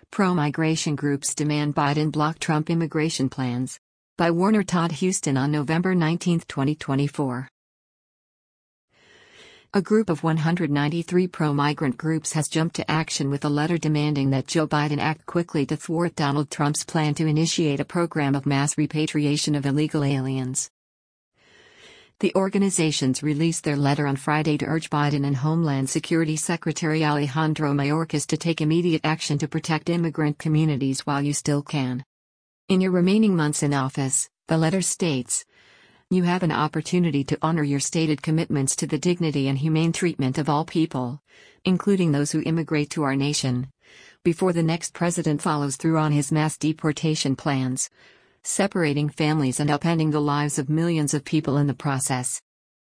Pro-migration groups demand Biden block Trump immigration plans. By Warner Todd Huston on November 19, 2024. A group of 193 pro-migrant groups has jumped to action with a letter demanding that Joe Biden act quickly to thwart Donald Trump's plan to initiate a program of mass repatriation of illegal aliens. The organizations released their letter on Friday to urge Biden and Homeland Security Secretary Alejandro Mayorkas to take immediate action to protect immigrant communities while you still can. In your remaining months in office, the letter states, you have an opportunity to honor your stated commitments to the dignity and humane treatment of all people, including those who immigrate to our nation, before the next president follows through on his mass deportation plans, separating families and upending the lives of millions of people in the process.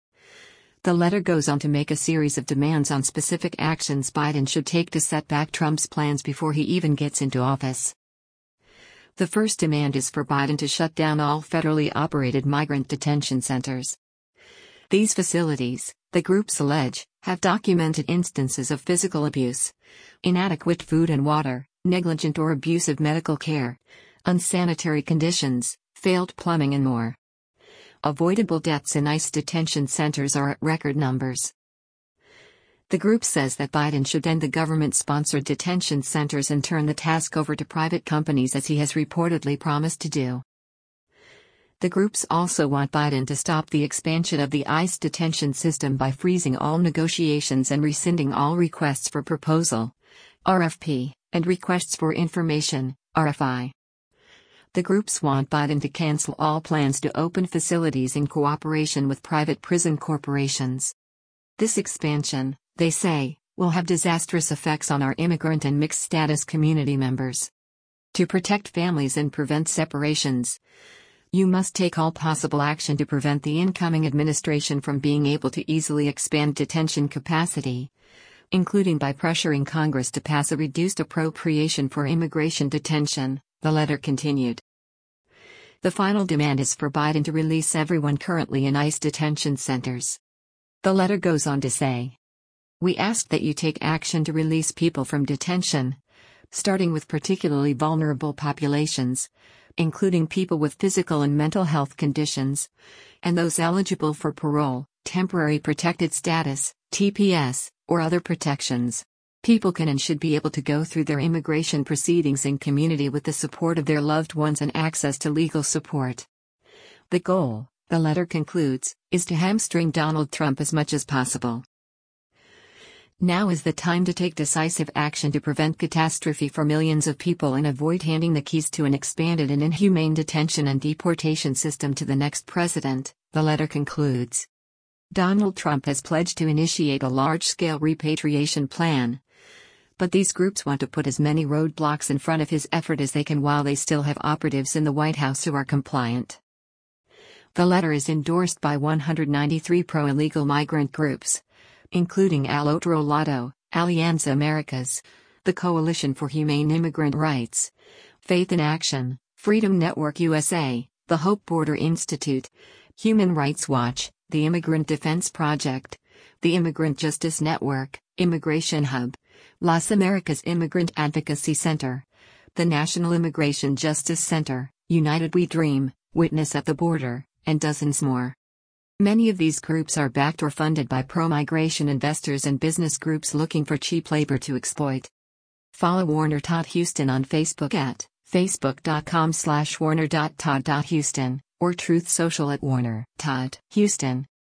The letter goes on to make a series of demands on specific actions Biden should take to set back Trump's plans before he even gets into office. The first demand is for Biden to shut down all federally operated migrant detention centers. These facilities, the groups allege, have documented instances of physical abuse, inadequate food and water, negligent or abusive medical care, unsanitary conditions, failed plumbing and more. Avoidable deaths in ICE detention centers are at record numbers. The group says that Biden should end the government-sponsored detention centers and turn the task over to private companies as he has reportedly promised to do. The groups also want Biden to stop the expansion of the ICE detention system by freezing all negotiations and rescinding all requests for proposal, RFP, and requests for information, RFI. The groups want Biden to cancel all plans to open facilities in cooperation with private prison corporations. This expansion, they say, will have disastrous effects on our immigrant and mixed-status community members. To protect families and prevent separations, you must take all possible action to prevent the incoming administration from being able to easily expand detention capacity, including by pressuring Congress to pass a reduced appropriation for immigration detention, the letter continued. The final demand is for Biden to release everyone currently in ICE detention centers. The letter goes on to say, we ask that you take action to release people from detention, starting with particularly vulnerable populations, including people with physical and mental health conditions, and those eligible for parole, temporary protected status, TPS, or other protections. People can and should be able to go through their immigration proceedings in community with the support of their loved ones and access to legal support. The goal, the letter concludes, is to hamstring Donald Trump as much as possible. Now is the time to take decisive action to prevent catastrophe for millions of people and avoid handing the keys to an expanded and inhumane detention and deportation system to the next president, the letter concludes. Donald Trump has pledged to initiate a large-scale repatriation plan, but these groups want to put as many roadblocks in front of his effort as they can while they still have operatives in the White House who are compliant. The letter is endorsed by 193 pro-illegal migrant groups, including Al Otro Lado, Alianza Americas, the Coalition for Humane Immigrant Rights, Faith in Action, Freedom Network USA, the Hope Border Institute, Human Rights Watch, the Immigrant Defense Project, the Immigrant Justice Network, Immigration Hub, Las Americas Immigrant Advocacy Center, the National Immigration Justice Center, United We Dream, Witness at the Border, and dozens more. Many of these groups are backed or funded by pro-migration investors and business groups looking for cheap labor to exploit. Follow Warner Todd Huston on Facebook at facebook.com/warner.todd.huston or Truth Social at Warner Todd Huston.